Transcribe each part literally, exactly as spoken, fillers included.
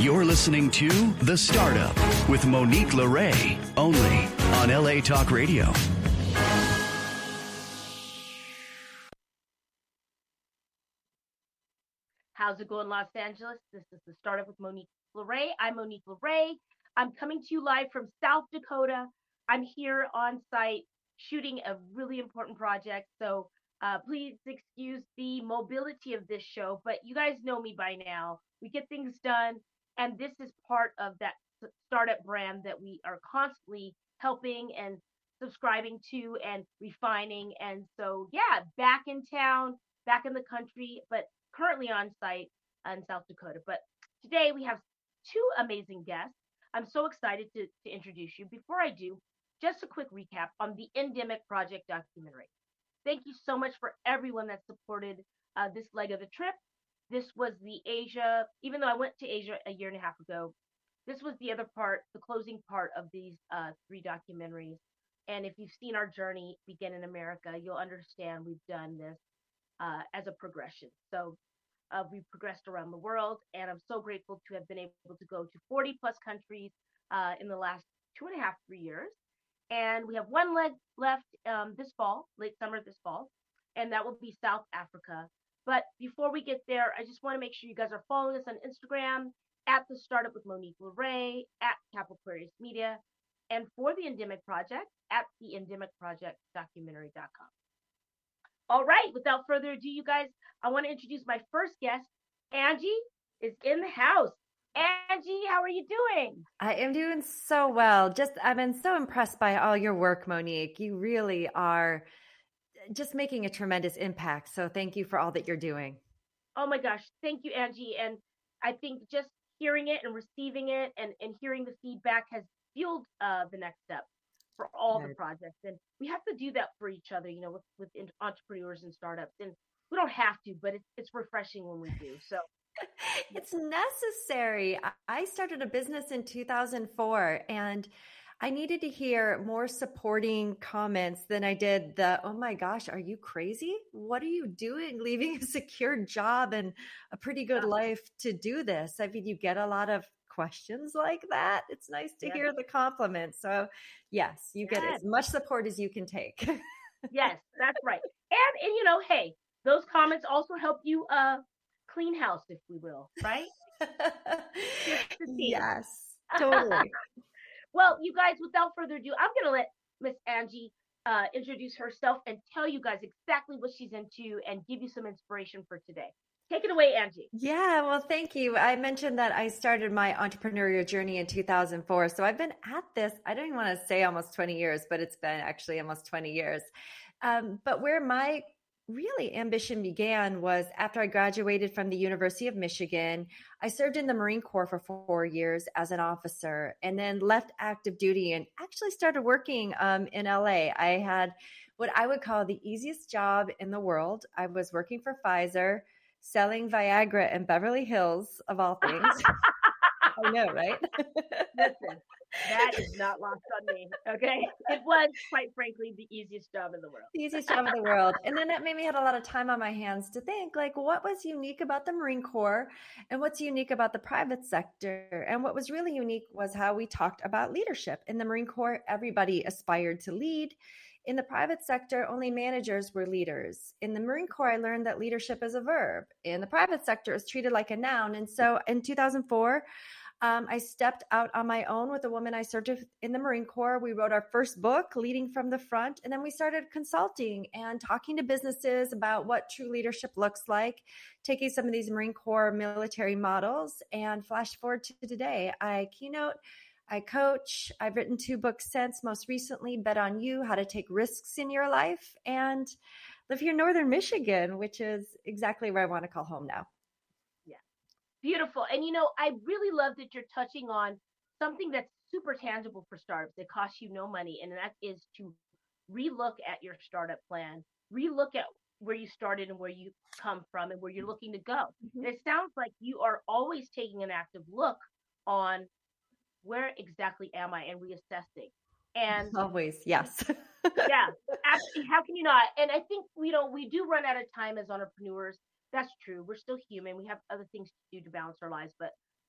You're listening to The Startup with Monique LeRae, only on L A Talk Radio. How's it going, Los Angeles? This is The Startup with Monique LeRae. I'm Monique LeRae. I'm coming to you live from South Dakota. I'm here on site shooting a really important project. So uh, please excuse the mobility of this show, but you guys know me by now. We get things done. And this is part of that startup brand that we are constantly helping and subscribing to and refining. And so, yeah, back in town, back in the country, but currently on site in South Dakota. But today we have two amazing guests. I'm so excited to, to introduce you. Before I do, just a quick recap on the Endemic Project documentary. Thank you so much for everyone that supported uh, this leg of the trip. This was the Asia, even though I went to Asia a year and a half ago, this was the other part, the closing part of these uh, three documentaries. And if you've seen our journey begin in America, you'll understand we've done this uh, as a progression. So uh, we've progressed around the world, and I'm so grateful to have been able to go to forty plus countries uh, in the last two and a half, three years. And we have one leg left um, this fall, late summer this fall, and that will be South Africa. But before we get there, I just want to make sure you guys are following us on Instagram at The Startup with Monique LeRae, at Capital Aquarius Media, and for the Endemic Project at the endemic project documentary dot com. All right, without further ado, you guys, I want to introduce my first guest. Angie is in the house. Angie, how are you doing? I am doing so well. Just, I've been so impressed by all your work, Monique. You really are just making a tremendous impact. So thank you for all that you're doing. Oh my gosh. Thank you, Angie. And I think just hearing it and receiving it and, and hearing the feedback has fueled uh, the next step for all Good. the projects. And we have to do that for each other, you know, with, with entrepreneurs and startups. And we don't have to, but it's, it's refreshing when we do. So it's necessary. I started a business in two thousand four, and I needed to hear more supporting comments than I did the, oh my gosh, are you crazy? What are you doing? Leaving a secure job and a pretty good life to do this. I mean, you get a lot of questions like that. It's nice to yes. hear the compliments. So yes, you yes. get as much support as you can take. Yes, that's right. And, and, you know, hey, those comments also help you uh, clean house, if we will, right? Yes, totally. Well, you guys, without further ado, I'm going to let Miss Angie uh, introduce herself and tell you guys exactly what she's into and give you some inspiration for today. Take it away, Angie. Yeah, well, thank you. I mentioned that I started my entrepreneurial journey in two thousand four. So I've been at this, I don't even want to say almost twenty years, but it's been actually almost twenty years. Um, but where my really ambition began was after I graduated from the University of Michigan. I served in the Marine Corps for four years as an officer and then left active duty and actually started working um, in L A. I had what I would call the easiest job in the world. I was working for Pfizer, selling Viagra in Beverly Hills, of all things. I know, right? Listen, that is not lost on me, okay? It was, quite frankly, the easiest job in the world. The easiest job in the world. And then that made me have a lot of time on my hands to think, like, what was unique about the Marine Corps and what's unique about the private sector? And what was really unique was how we talked about leadership. In the Marine Corps, everybody aspired to lead. In the private sector, only managers were leaders. In the Marine Corps, I learned that leadership is a verb. In the private sector, it's treated like a noun. And so in two thousand four, um, I stepped out on my own with a woman I served with in the Marine Corps. We wrote our first book, Leading from the Front. And then we started consulting and talking to businesses about what true leadership looks like, taking some of these Marine Corps military models. And flash forward to today, I keynote, I coach. I've written two books since, most recently, Bet on You, How to Take Risks in Your Life, and live here in Northern Michigan, which is exactly where I want to call home now. Yeah. Beautiful. And, you know, I really love that you're touching on something that's super tangible for startups that costs you no money, and that is to relook at your startup plan, relook at where you started and where you come from and where you're looking to go. Mm-hmm. And it sounds like you are always taking an active look on where exactly am I and reassessing. And always, yes. Yeah, actually, how can you not? And I think, you know, we do run out of time as entrepreneurs. That's true. We're still human. We have other things to do to balance our lives. But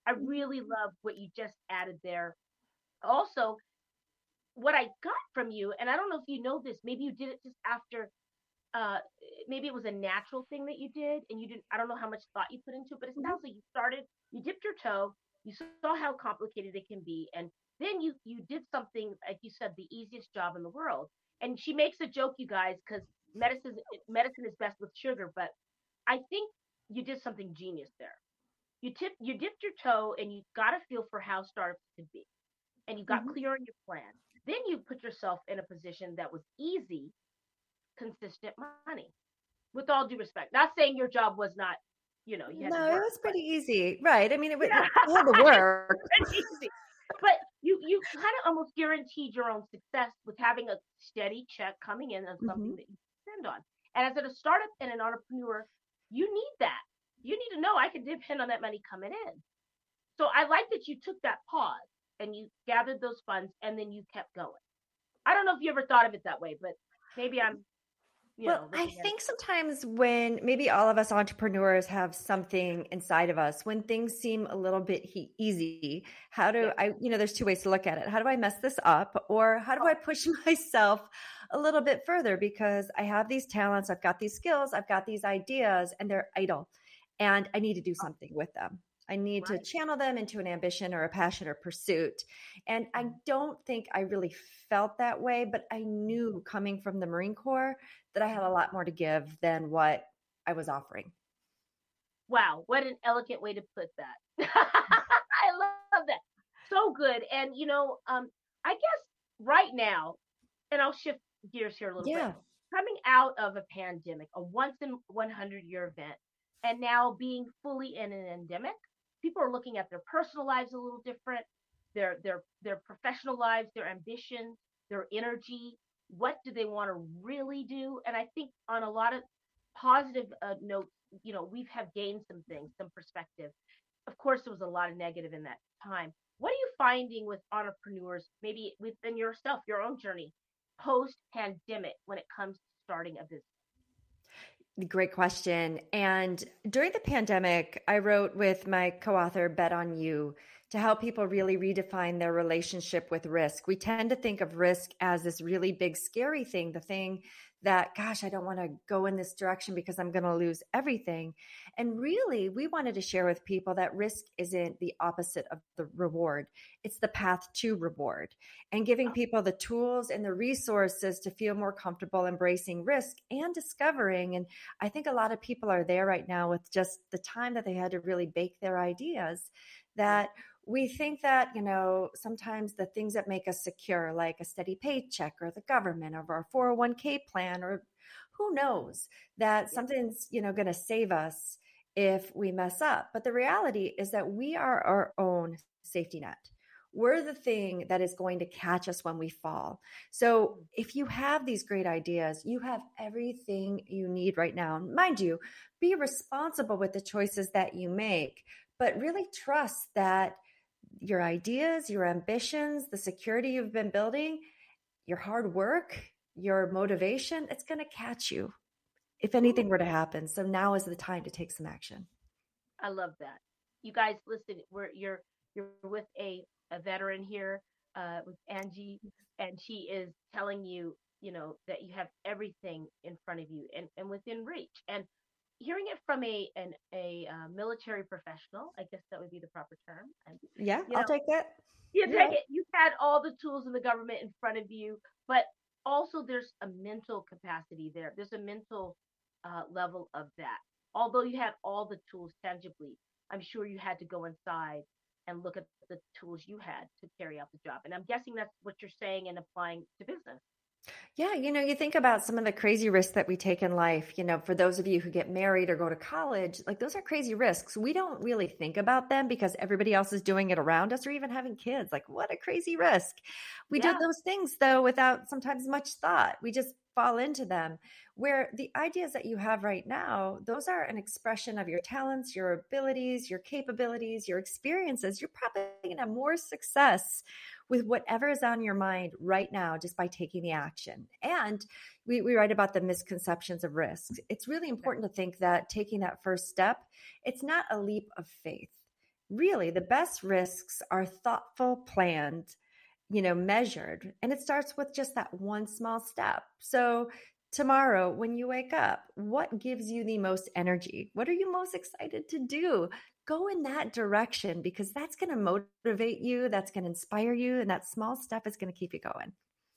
I really love what you just added there. Also, what I got from you, and I don't know if you know this, maybe you did it just after, uh, maybe it was a natural thing that you did, and you didn't. I don't know how much thought you put into it, but it Mhm. sounds like you started, you dipped your toe, you saw how complicated it can be, and then you you did something like you said, the easiest job in the world. And she makes a joke, you guys, because medicine medicine is best with sugar, but I think you did something genius there. You tip you dipped your toe and you got a feel for how startups could be, and you got Mhm. clear on your plan. Then you put yourself in a position that was easy, consistent money. With all due respect, not saying your job was not, you know, you had to No, it work, was but pretty easy. Right. I mean, it, wa- yeah, it had to work. pretty easy. But you you kind of almost guaranteed your own success with having a steady check coming in of something Mhm. that you depend on. And as a startup and an entrepreneur, you need that. You need to know I can depend on that money coming in. So I like that you took that pause and you gathered those funds and then you kept going. I don't know if you ever thought of it that way, but maybe I'm, you Well, know, I looking at it. think sometimes when maybe all of us entrepreneurs have something inside of us, when things seem a little bit he- easy, how do Yeah. I, you know, there's two ways to look at it. How do I mess this up? Or how do Oh, I push myself a little bit further? Because I have these talents, I've got these skills, I've got these ideas, and they're idle. And I need to do something with them. I need to right. channel them into an ambition or a passion or pursuit. And I Mhm. don't think I really felt that way, but I knew coming from the Marine Corps that I had a lot more to give than what I was offering. Wow, what an elegant way to put that. I love that. So good. And you know, um, I guess right now, and I'll shift gears here a little bit. Yeah. Coming out of a pandemic, a once in one hundred year event, and now being fully in an endemic, people are looking at their personal lives a little different, their their their professional lives, their ambitions, their energy. What do they want to really do? And I think on a lot of positive uh, notes, you know, we've have gained some things, some perspective. Of course, there was a lot of negative in that time. What are you finding with entrepreneurs, maybe within yourself, your own journey, post pandemic, when it comes to starting a business? Great question. And during the pandemic, I wrote with my co author, Bet on You, to help people really redefine their relationship with risk. We tend to think of risk as this really big, scary thing, the thing that, gosh, I don't want to go in this direction because I'm going to lose everything. And really, we wanted to share with people that risk isn't the opposite of the reward, it's the path to reward. And giving people the tools and the resources to feel more comfortable embracing risk and discovering. And I think a lot of people are there right now with just the time that they had to really bake their ideas, that we think that, you know, sometimes the things that make us secure, like a steady paycheck or the government or our four oh one k plan, or who knows, that Yeah. something's, you know, going to save us if we mess up. But the reality is that we are our own safety net. We're the thing that is going to catch us when we fall. So if you have these great ideas, you have everything you need right now. Mind you, be responsible with the choices that you make, but really trust that your ideas, your ambitions, the security you've been building, your hard work, your motivation, it's going to catch you if anything Ooh, were to happen. So now is the time to take some action. I love that. You guys, listen, we're you're you're with a a veteran here, uh, with Angie, and she is telling you, you know, that you have everything in front of you and and within reach. And hearing it from a an a uh, military professional, I guess that would be the proper term. And Yeah, you I'll know, take that. you You're take right. it. You've had all the tools in the government in front of you, but also there's a mental capacity there. There's a mental uh, level of that. Although you had all the tools tangibly, I'm sure you had to go inside and look at the tools you had to carry out the job. And I'm guessing that's what you're saying and applying to business. Yeah, you know, you think about some of the crazy risks that we take in life. You know, for those of you who get married or go to college, like those are crazy risks. We don't really think about them because everybody else is doing it around us, or even having kids. Like, what a crazy risk. We do Yeah, those things, though, without sometimes much thought. We just fall into them. Where the ideas that you have right now, those are an expression of your talents, your abilities, your capabilities, your experiences. You're probably going to have more success with whatever is on your mind right now just by taking the action. And we, we write about the misconceptions of risks. It's really important to think that taking that first step, it's not a leap of faith. really the best risks are thoughtful, planned, you know, measured. And it starts with just that one small step. So tomorrow, when you wake up, what gives you the most energy? What are you most excited to do? Go in that direction, because that's going to motivate you. That's going to inspire you. And that small step is going to keep you going.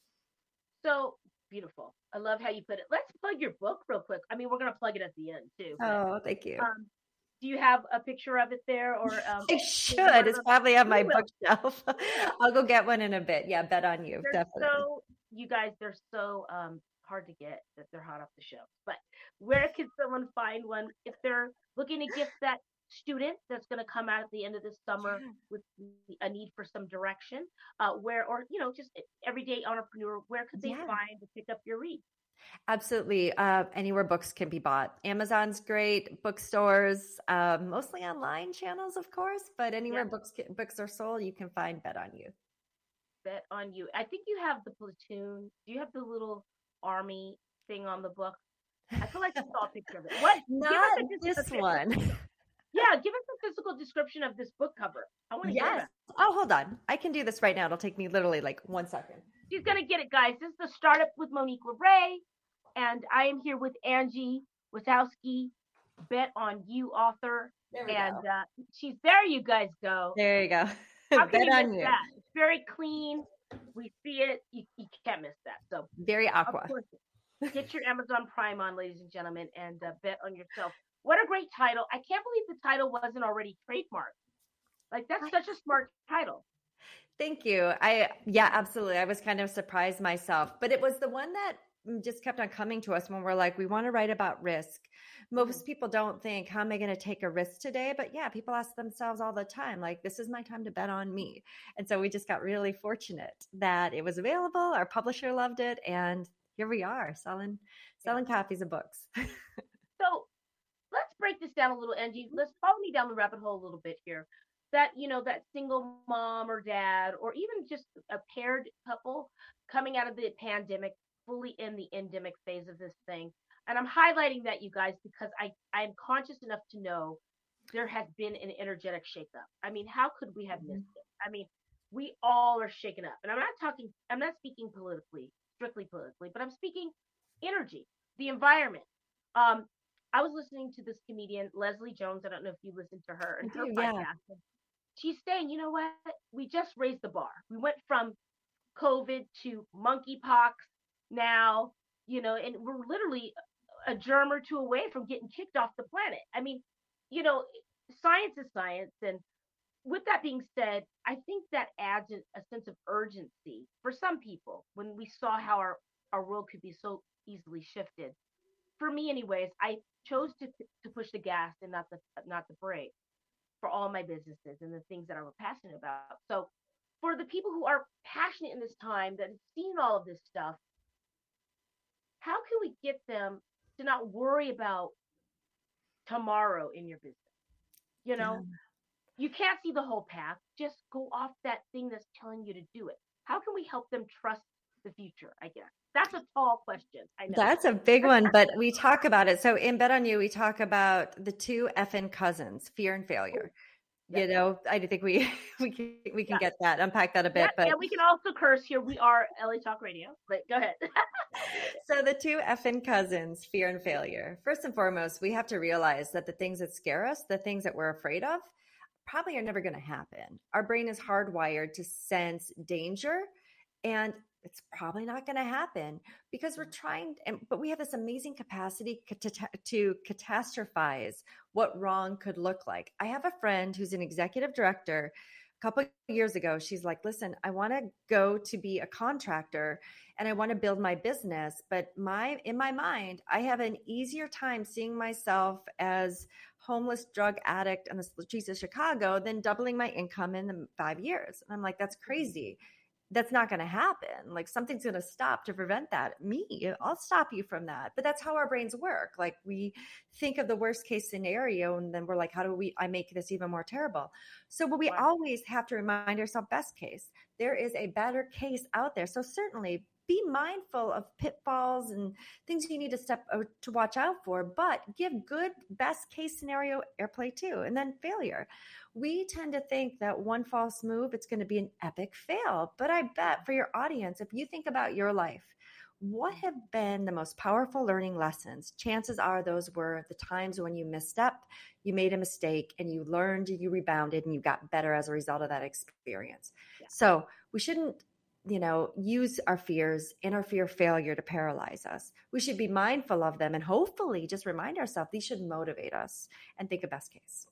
So beautiful. I love how you put it. Let's plug your book real quick. I mean, we're going to plug it at the end too. But, oh, thank you. Um, do you have a picture of it there? Or um, I should. It's probably on my bookshelf. I'll go get one in a bit. Yeah, bet on you. They're definitely. So, you guys, they're so um, hard to get that they're hot off the shelf. But where can someone find one if they're looking to gift that student that's going to come out at the end of this summer with a need for some direction? Uh, where, or you know, just everyday entrepreneur, where could they yeah. find to pick up your read? Absolutely. Uh, anywhere books can be bought. Amazon's great, bookstores, uh, mostly online channels, of course, but anywhere yeah. books can, books are sold, you can find Bet on You. Bet on You. I think you have the platoon. Do you have the little army thing on the book? I feel like I saw a picture of it. What? Not this one. Yeah, give us a physical description of this book cover. I want to yes. hear that. Oh, hold on. I can do this right now. It'll take me literally like one second. She's going to get it, guys. This is the Startup with Monique LeRae, and I am here with Angie Wazowski, Bet on You author. There we and go. Uh, she's there. You guys go. There you go. How can Bet you on miss You. That? It's very clean. We see it. You, you can't miss that. So very aqua. Of course, get your Amazon Prime on, ladies and gentlemen, and uh, bet on yourself. What a great title. I can't believe the title wasn't already trademarked. Like, that's such a smart title. Thank you. I, yeah, absolutely. I was kind of surprised myself, but it was the one that just kept on coming to us when we're like, we want to write about risk. Most mm-hmm. people don't think, how am I going to take a risk today? But yeah, people ask themselves all the time, like, this is my time to bet on me. And so we just got really fortunate that it was available. Our publisher loved it. And here we are selling, selling yeah. copies of books. So let's break this down a little, Angie. Let's follow me down the rabbit hole a little bit here. That, you know, that single mom or dad, or even just a paired couple coming out of the pandemic, fully in the endemic phase of this thing. And I'm highlighting that, you guys, because I, I'm conscious enough to know there has been an energetic shakeup. I mean, how could we have missed it? I mean, we all are shaken up. And I'm not talking, I'm not speaking politically, strictly politically, but I'm speaking energy, the environment. Um, I was listening to this comedian, Leslie Jones. I don't know if you listened to her and her do, podcast. Yeah. She's saying, you know what? We just raised the bar. We went from COVID to monkeypox now, you know, and we're literally a germ or two away from getting kicked off the planet. I mean, you know, science is science. And with that being said, I think that adds a sense of urgency for some people when we saw how our, our world could be so easily shifted. For me, anyways, I chose to to push the gas and not the not the brake for all my businesses and the things that I'm passionate about. So for the people who are passionate in this time, that have seen all of this stuff, how can we get them to not worry about tomorrow in your business? You know, yeah. You can't see the whole path. Just go off that thing that's telling you to do it. How can we help them trust the future, I guess? That's a tall question. I know. That's a big one, but we talk about it. So in Bet on You, we talk about the two effing cousins, fear and failure. Yeah. You know, I think we we can we can yeah. get that, unpack that a bit. Yeah, but yeah, we can also curse here. We are L A Talk Radio, but go ahead. So the two effing cousins, fear and failure. First and foremost, we have to realize that the things that scare us, the things that we're afraid of, probably are never going to happen. Our brain is hardwired to sense danger, and it's probably not going to happen because we're trying, and, but we have this amazing capacity to, to catastrophize what wrong could look like. I have a friend who's an executive director. A couple of years ago, she's like, listen, I want to go to be a contractor and I want to build my business. But my, in my mind, I have an easier time seeing myself as homeless drug addict on the streets of Chicago than doubling my income in five years. And I'm like, that's crazy. That's not going to happen. Like, something's going to stop to prevent that. Me, I'll stop you from that. But that's how our brains work. Like, we think of the worst case scenario and then we're like, how do we, I make this even more terrible? So, but we wow. always have to remind ourselves, best case, there is a better case out there. So certainly be mindful of pitfalls and things you need to step to watch out for, but give good best case scenario airplay too, and then failure. We tend to think that one false move, it's going to be an epic fail. But I bet for your audience, if you think about your life, what have been the most powerful learning lessons? Chances are those were the times when you messed up, you made a mistake, and you learned, you rebounded, and you got better as a result of that experience. Yeah. So we shouldn't, you know, use our fears and our fear of failure to paralyze us. We should be mindful of them and hopefully just remind ourselves these should motivate us and think of best case.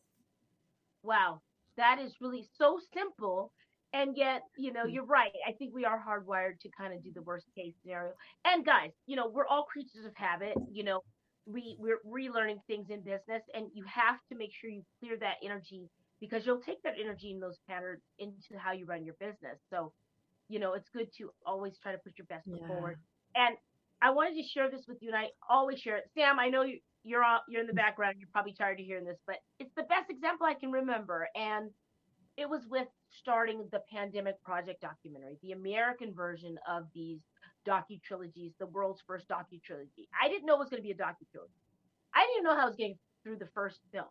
Wow, that is really so simple. And yet, you know, you're right. I think we are hardwired to kind of do the worst case scenario. And guys, you know, we're all creatures of habit. You know, we, we're relearning things in business, and you have to make sure you clear that energy, because you'll take that energy and those patterns into how you run your business. So, you know, it's good to always try to put your best foot yeah. forward. And I wanted to share this with you, and I always share it. Sam, I know you, you're all, you're in the background. You're probably tired of hearing this, but it's the best example I can remember. And it was with starting the Pandemic Project documentary, the American version of these docu-trilogies, the world's first docu-trilogy. I didn't know it was going to be a docu-trilogy. I didn't know how I was getting through the first film.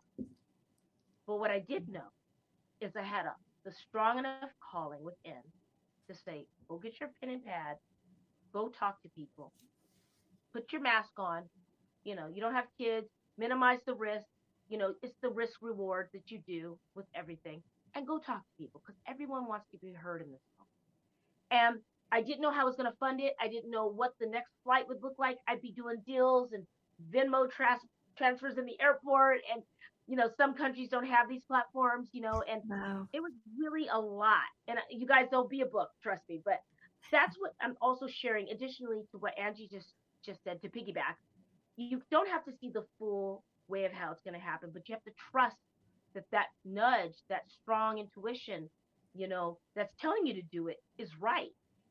But what I did know is I had a, the strong enough calling within to say, go get your pen and pad, go talk to people, put your mask on. You know, you don't have kids, minimize the risk. You know, it's the risk reward that you do with everything. And go talk to people, because everyone wants to be heard in this film. And I didn't know how I was going to fund it. I didn't know what the next flight would look like. I'd be doing deals and Venmo trans- transfers in the airport. And, you know, some countries don't have these platforms, you know, and wow. It was really a lot. And you guys, there'll be a book, trust me. But that's what I'm also sharing, additionally to what Angie just, just said, to piggyback. You don't have to see the full way of how it's going to happen, but you have to trust that that nudge, that strong intuition, you know, that's telling you to do it is right,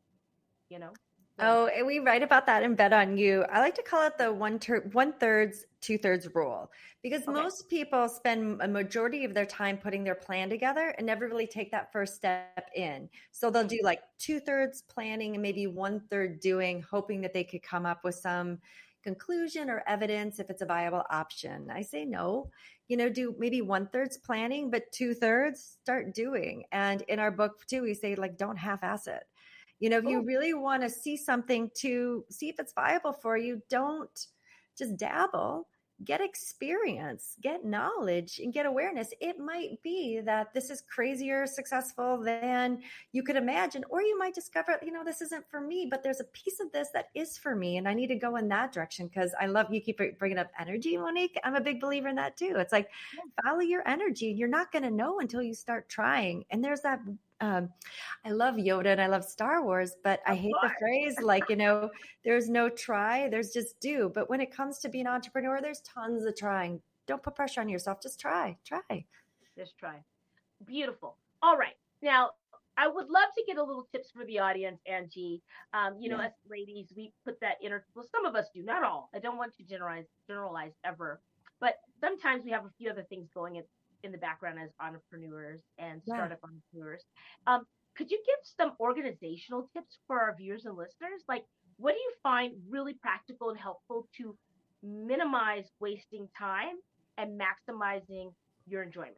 you know? So. Oh, and we write about that in Bet on You. I like to call it the one ter- one thirds, two thirds rule, because okay. most people spend a majority of their time putting their plan together and never really take that first step in. So they'll do like two thirds planning and maybe one third doing, hoping that they could come up with some conclusion or evidence if it's a viable option. I say no, you know, do maybe one third's planning, but two thirds start doing. And in our book too, we say like, don't half-ass it. You know, if you really want to see something to see if it's viable for you, don't just dabble. Get experience, get knowledge, and get awareness. It might be that this is crazier successful than you could imagine, or you might discover, you know, this isn't for me, but there's a piece of this that is for me, and I need to go in that direction, because I love you keep bringing up energy, Monique. I'm a big believer in that too. It's like, follow your energy. You're not going to know until you start trying. And there's that Um, I love Yoda and I love Star Wars, but I hate the phrase, like, you know, there's no try, there's just do. But when it comes to being an entrepreneur, there's tons of trying. Don't put pressure on yourself. Just try, try. Just try. Beautiful. All right. Now, I would love to get a little tips for the audience, Angie. Um, you know, yeah. As ladies, we put that inner, well, some of us do, not all. I don't want to generalize, generalize ever. But sometimes we have a few other things going in. in the background as entrepreneurs and startup yeah. entrepreneurs. Um, could you give some organizational tips for our viewers and listeners? Like, what do you find really practical and helpful to minimize wasting time and maximizing your enjoyment?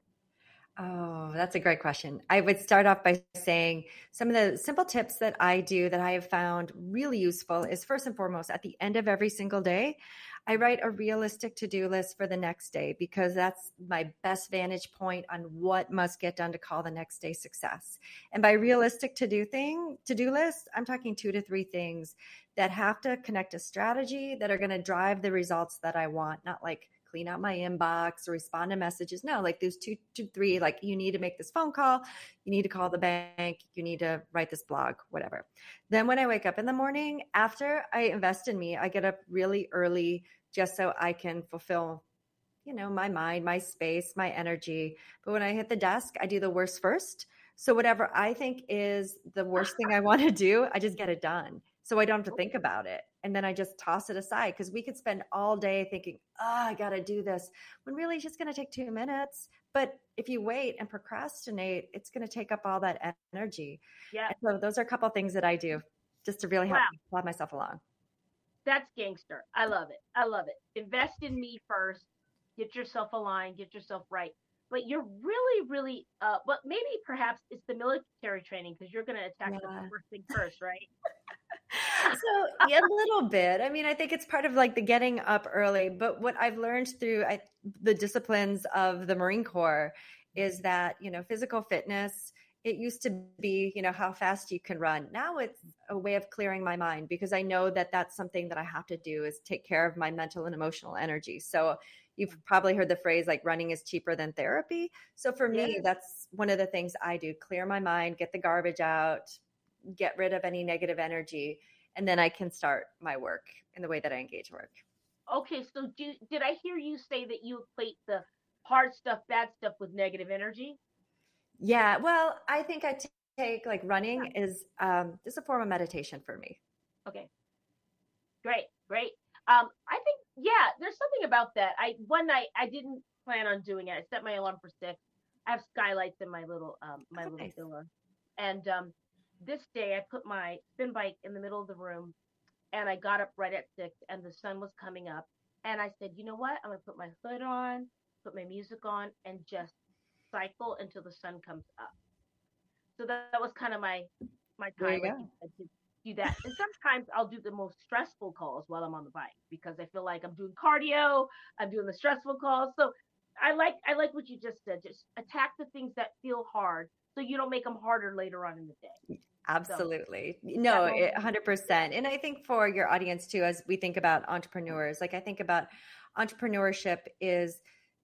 Oh, that's a great question. I would start off by saying some of the simple tips that I do that I have found really useful is, first and foremost, at the end of every single day, I write a realistic to-do list for the next day, because that's my best vantage point on what must get done to call the next day success. And by realistic to-do thing, to-do list, I'm talking two to three things that have to connect a strategy that are going to drive the results that I want, not like clean out my inbox or respond to messages. No, like those two to three, like you need to make this phone call, you need to call the bank, you need to write this blog, whatever. Then when I wake up in the morning, after I invest in me, I get up really early just so I can fulfill, you know, my mind, my space, my energy. But when I hit the desk, I do the worst first. So whatever I think is the worst thing I want to do, I just get it done. So I don't have to think about it. And then I just toss it aside, because we could spend all day thinking, oh, I got to do this, when really it's just going to take two minutes. But if you wait and procrastinate, it's going to take up all that energy. Yeah. And so those are a couple of things that I do. just to really help Wow. help myself along. That's gangster. I love it. I love it. Invest in me first. Get yourself aligned. Get yourself right. But you're really, really, uh, but maybe perhaps it's the military training because you're going to attack the Yeah. first thing first, right? So yeah, a little bit. I mean, I think it's part of like the getting up early. But what I've learned through I, the disciplines of the Marine Corps is that, you know, physical fitness, it used to be, you know, how fast you can run. Now it's a way of clearing my mind because I know that that's something that I have to do is take care of my mental and emotional energy. So you've probably heard the phrase like running is cheaper than therapy. So for me, Yes. that's one of the things I do, clear my mind, get the garbage out, get rid of any negative energy, and then I can start my work in the way that I engage work. Okay, so do, did I hear you say that you equate the hard stuff, bad stuff with negative energy? Yeah, well, I think I t- take like running is um, just a form of meditation for me. Okay, great, great. Um, I think yeah, there's something about that. I one night I didn't plan on doing it. I set my alarm for six. I have skylights in my little um my Oh, little nice. villa, and um, this day I put my spin bike in the middle of the room, and I got up right at six, and the sun was coming up, and I said, you know what? I'm gonna put my hood on, put my music on, and just cycle until the sun comes up. So that, that was kind of my my There time, you like go. you said, to do that. And sometimes I'll do the most stressful calls while I'm on the bike because I feel like I'm doing cardio, I'm doing the stressful calls. So I like I like what you just said. Just attack the things that feel hard so you don't make them harder later on in the day. So Absolutely. that No, it, moment, one hundred percent. And I think for your audience too, as we think about entrepreneurs, like I think about entrepreneurship is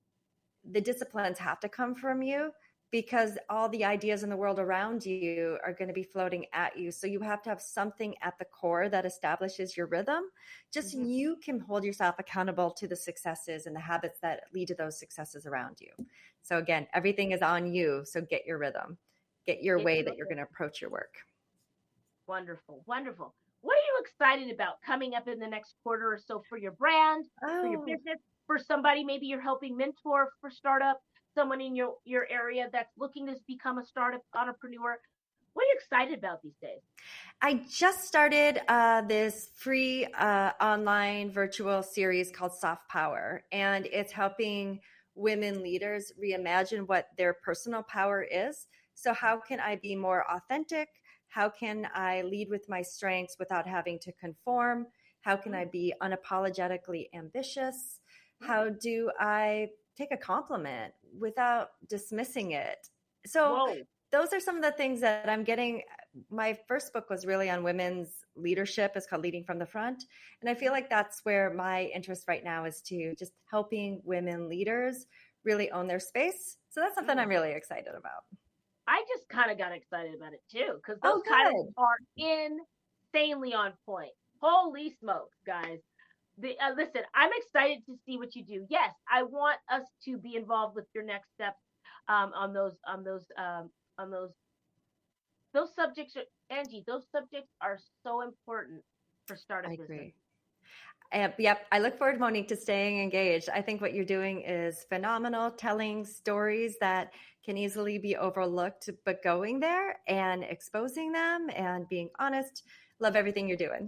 the disciplines have to come from you because all the ideas in the world around you are going to be floating at you. So you have to have something at the core that establishes your rhythm. Just mhm. you can hold yourself accountable to the successes and the habits that lead to those successes around you. So again, everything is on you. So get your rhythm, get your Get way your that you're going rhythm. to approach your work. Wonderful, wonderful. What are you excited about coming up in the next quarter or so for your brand, for your Oh, business, for somebody maybe you're helping mentor for startup, someone in your your area that's looking to become a startup entrepreneur? What are you excited about these days? I just started uh, this free uh, online virtual series called Soft Power, and it's helping women leaders reimagine what their personal power is. So, how can I be more authentic? How can I lead with my strengths without having to conform? How can I be unapologetically ambitious? How do I take a compliment without dismissing it? So, Whoa. those are some of the things that I'm getting. My first book was really on women's leadership. It's called Leading from the Front. And I feel like that's where my interest right now is to just helping women leaders really own their space. So that's something Mm. I'm really excited about. I just kind of got excited about it too, because those Oh, titles good. are insanely on point. Holy smokes, guys. The, uh, listen, I'm excited to see what you do. Yes, I want us to be involved with your next steps um, on those on those um, on those those subjects. Are, Angie, those subjects are so important for I startup business. agree. And, yep, I look forward, Monique, to staying engaged. I think what you're doing is phenomenal, telling stories that can easily be overlooked, but going there and exposing them and being honest. Love everything you're doing.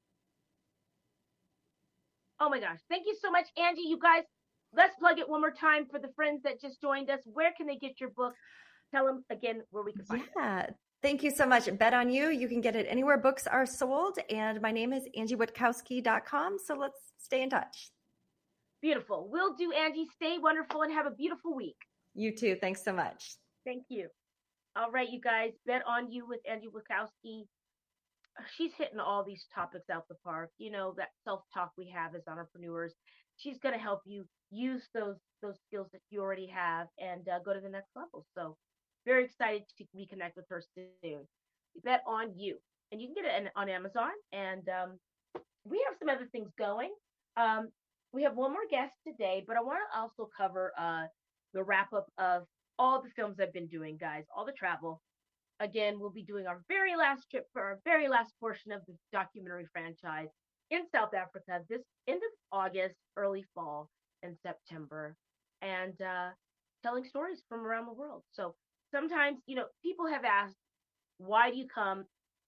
Oh my gosh. Thank you so much, Angie. You guys, let's plug it one more time for the friends that just joined us. Where can they get your book? Tell them again where we can find it. Yeah. Thank you so much. Bet on You. You can get it anywhere books are sold. And my name is angie witkowski dot com. So let's stay in touch. Beautiful. Will do, Angie. Stay wonderful and have a beautiful week. You too. Thanks so much. Thank you. All right, you guys. Bet on You with Angie Witkowski. She's hitting all these topics out the park. You know, that self-talk we have as entrepreneurs. She's going to help you use those those skills that you already have and uh, go to the next level. So very excited to reconnect with her soon. Bet on You. And you can get it on Amazon. And um, we have some other things going. Um, we have one more guest today, but I want to also cover uh, the wrap up of all the films I've been doing, guys, all the travel. Again, we'll be doing our very last trip for our very last portion of the documentary franchise in South Africa this end of August, early fall, and September, and uh, telling stories from around the world. So sometimes, you know, people have asked, why do you come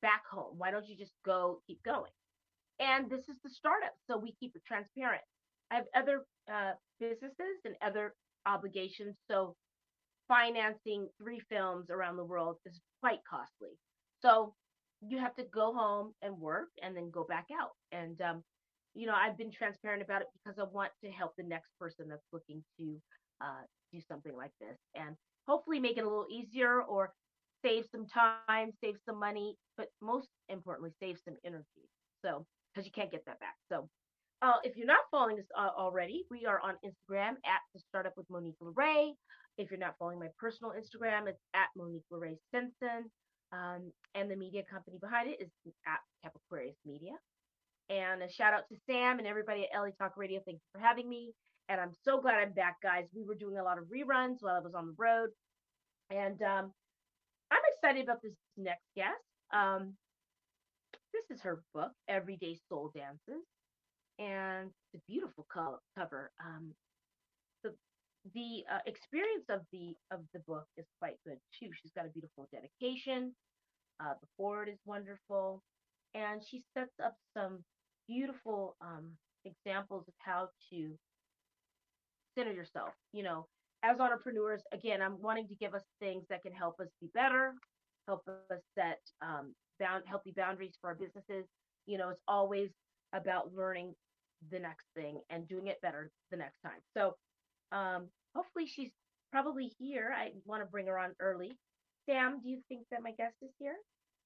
back home? Why don't you just go, keep going? And this is the startup, so we keep it transparent. I have other uh, businesses and other obligations, so financing three films around the world is quite costly. So you have to go home and work and then go back out. And, um, you know, I've been transparent about it because I want to help the next person that's looking to uh, do something like this and hopefully make it a little easier or save some time, save some money, but most importantly, save some energy. So, because you can't get that back. So, uh, if you're not following us uh, already, we are on Instagram at The Startup with Monique LeRae. If you're not following my personal Instagram, it's at Monique LeRae Stinson. Um, and the media company behind it is at Cap Aquarius Media. And a shout out to Sam and everybody at L A Talk Radio. Thank you for having me. And I'm so glad I'm back, guys. We were doing a lot of reruns while I was on the road. And um, I'm excited about this next guest. Um, this is her book, Everyday Soul Dances. And it's a beautiful co- cover. Um, the the uh, experience of the of the book is quite good too. She's got a beautiful dedication. Uh, the forward is wonderful, and she sets up some beautiful um, examples of how to center yourself. You know, as entrepreneurs, again, I'm wanting to give us things that can help us be better, help us set um, bound healthy boundaries for our businesses. You know, it's always about learning the next thing and doing it better the next time. So um, hopefully she's probably here. I want to bring her on early. Sam, do you think that my guest is here?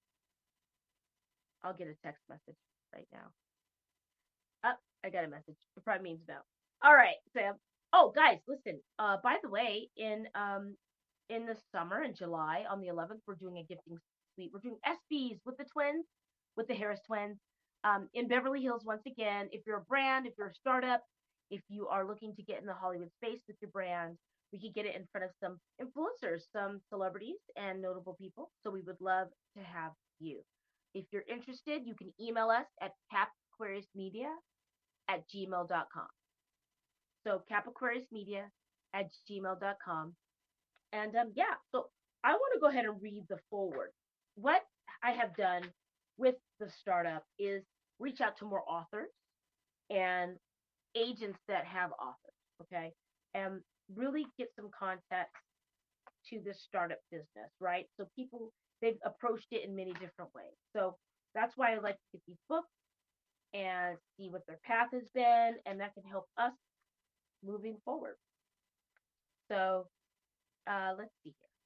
I'll get a text message right now. Oh, I got a message. It probably means no. All right, Sam. Oh, guys, listen. Uh, by the way, in um in the summer in July on the eleventh, we're doing a gifting suite. We're doing S Bs with the twins, with the Harris twins. Um, in Beverly Hills, once again, if you're a brand, if you're a startup, if you are looking to get in the Hollywood space with your brand, we could get it in front of some influencers, some celebrities and notable people. So we would love to have you. If you're interested, you can email us at capaquariusmedia at gmail dot com. So capaquariusmedia at gmail dot com. And um, yeah, so I want to go ahead and read the foreword. What I have done with the startup is reach out to more authors and agents that have authors, okay? And really get some context to this startup business, right? So people, they've approached it in many different ways. So that's why I like to get these books and see what their path has been, and that can help us moving forward. So uh, let's see here.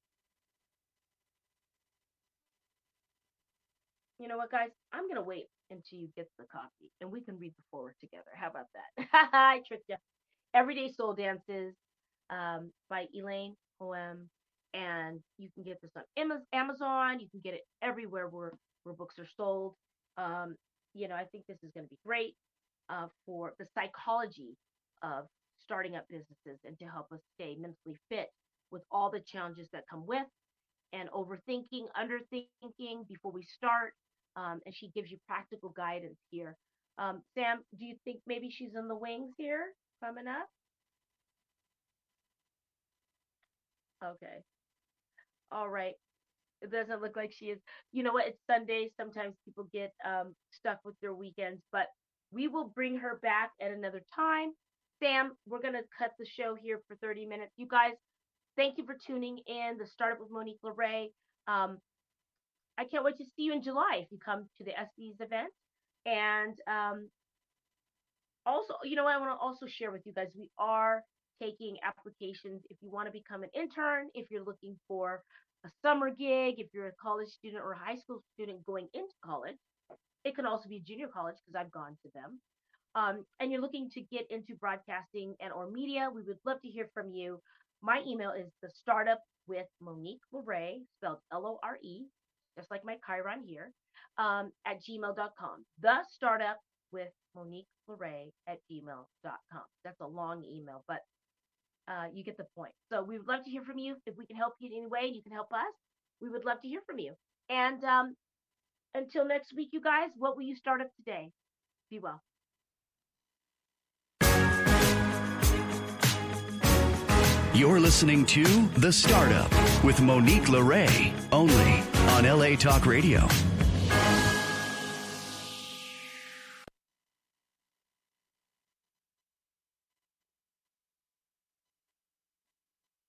You know what, guys? I'm going to wait until you get the copy, and we can read the foreword together. How about that? I tricked you. Everyday Soul Dances um, by Elaine Poem, and you can get this on Amazon. You can get it everywhere where, where books are sold. Um, you know, I think this is going to be great uh, for the psychology of starting up businesses and to help us stay mentally fit with all the challenges that come with, and overthinking, underthinking before we start. Um, and she gives you practical guidance here. Um, Sam, do you think maybe she's in the wings here coming up? Okay. All right. It doesn't look like she is. You know what? It's Sunday. Sometimes people get um, stuck with their weekends, but we will bring her back at another time. Sam, we're going to cut the show here for thirty minutes. You guys, thank you for tuning in. The Startup with Monique LeRae. Um, I can't wait to see you in July if you come to the S B's event. And um, also, you know what? I want to also share with you guys, we are taking applications if you want to become an intern, if you're looking for a summer gig, if you're a college student or a high school student going into college. It can also be junior college because I've gone to them. Um, and you're looking to get into broadcasting and or media, we would love to hear from you. My email is the startup with Monique LeRae, spelled L O R E, just like my Chiron here, um, at gmail dot com. The startup with Monique LeRae at gmail dot com. That's a long email, but uh, you get the point. So we would love to hear from you. If we can help you in any way, you can help us. We would love to hear from you. And um, until next week, you guys, what will you start up today? Be well. You're listening to The Startup with Monique LeRae, only on L A Talk Radio.